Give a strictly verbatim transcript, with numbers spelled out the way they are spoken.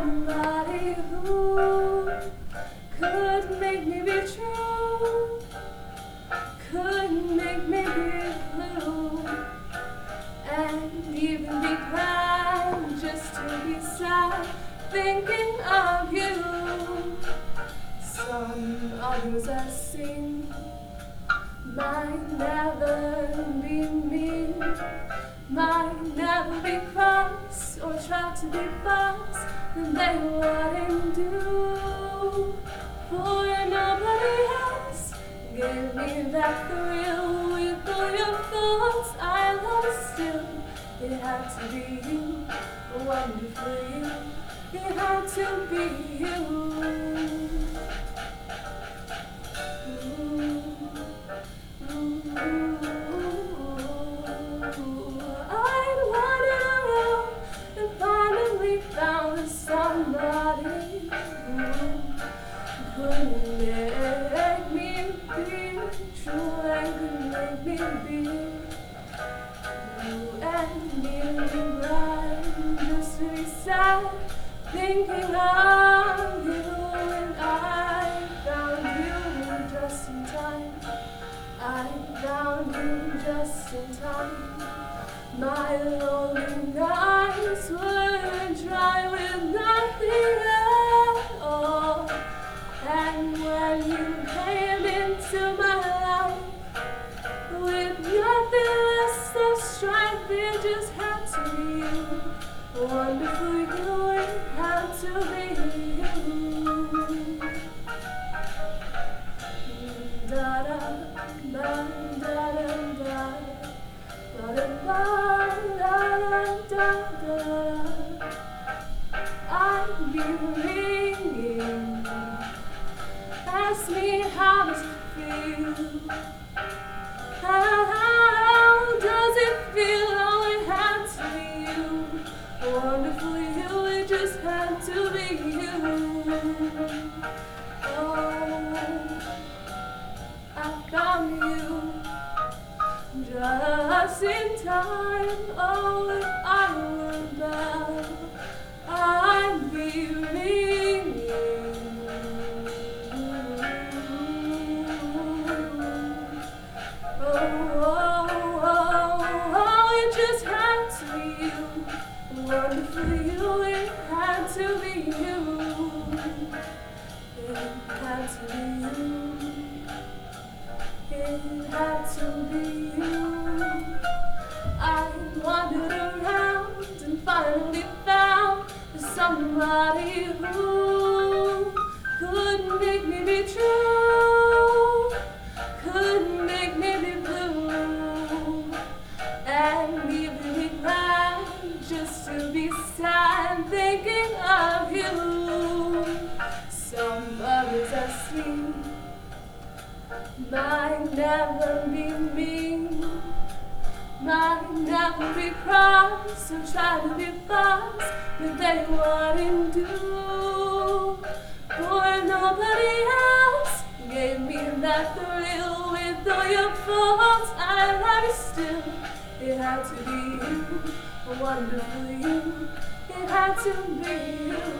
somebody who could make me be true, could make me be blue, and even be glad just to be sad, thinking of you. Some others I seen might never be mean, might never be cross or try to be false, and they wouldn't do. For nobody else gave me that thrill with all your thoughts. I love it still. It had to be you, wonderful you. It had to be you. Somebody who could make me be true and could make me be you and me blind, just to be sad, thinking of you. And I found you just in time. I found you just in time. My lonely nights were dry with nothing at all, and when you came into my life with nothing less than strife, it just had to be you, wonderful you, it had to be you. Da da da da da da. Da, da, da, da, da. I'd be ringing. Ask me how does it feel? How, how does it feel? Oh, it had to be you. Wonderful you, it just had to be you. Oh, I found you just in time. Oh, if I were bad, I'd be ringing. Oh, oh, oh, oh, it just had to be you. Wonderful you, it had to be you. It had to be you. It had to be you. I wandered around and finally found somebody who could make me be true, could make me be blue, and even be glad just to be sad, thinking of you. Some others I've seen might never be mean, might never be cross or try to be false, but they wouldn't do. For nobody else gave me that thrill with all your faults. I love you still. It had to be you, wonderful you. It had to be you.